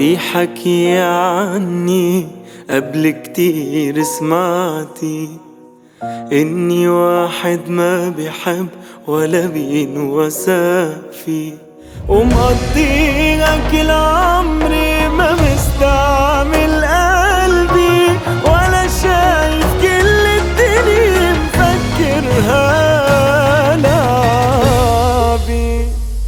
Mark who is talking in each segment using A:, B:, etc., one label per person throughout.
A: في حكي عني قبل كتير سمعتي إني واحد ما بحب ولا بينوسى فيه، ومقضيها كل عمري ما مستعمل قلبي، ولا شايف كل الدنيا مفكرها لعبي.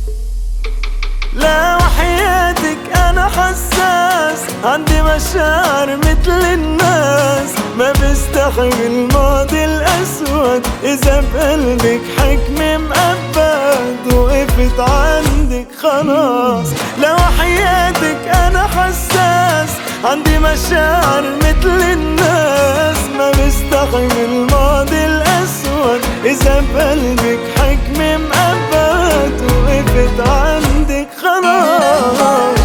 A: لا وحياتك أنا حساس، عندي مشاعر مثل الناس، ما بستحمل الماضي الأسود. إذا بقلبك حكم مقبض وقفت عندك خلاص. لا وحياتك أنا حساس، عندي مشاعر مثل الناس، ما بستحمل الماضي الأسود. إذا بقلبك حكم مقبض وقفت عندك خلاص.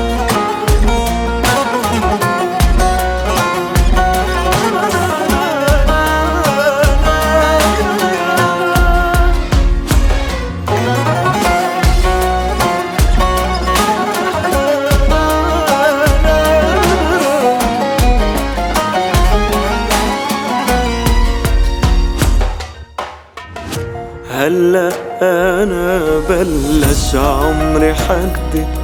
A: هلأ أنا بلش عمري حدك،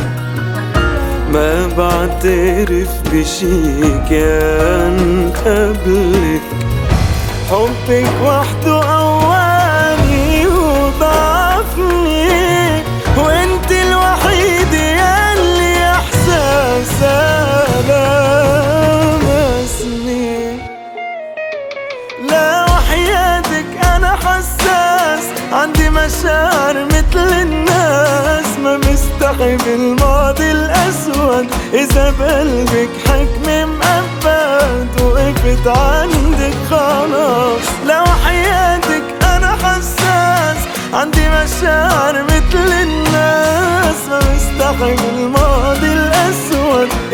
A: ما بعترف بشي كان قبلك. حبك وحده قواني وضعفني، وانت الوحيدة ياللي احساسها لمسني. لا وحياتك انا حساس، عندي مشاعر مثل الناس، ما مستحب الماضي الأسود. إذا بقلبك حكم مقبض وقفت عندك خلاص. لو حياتك أنا حساس، عندي مشاعر مثل الناس، ما مستحب الماضي الأسود.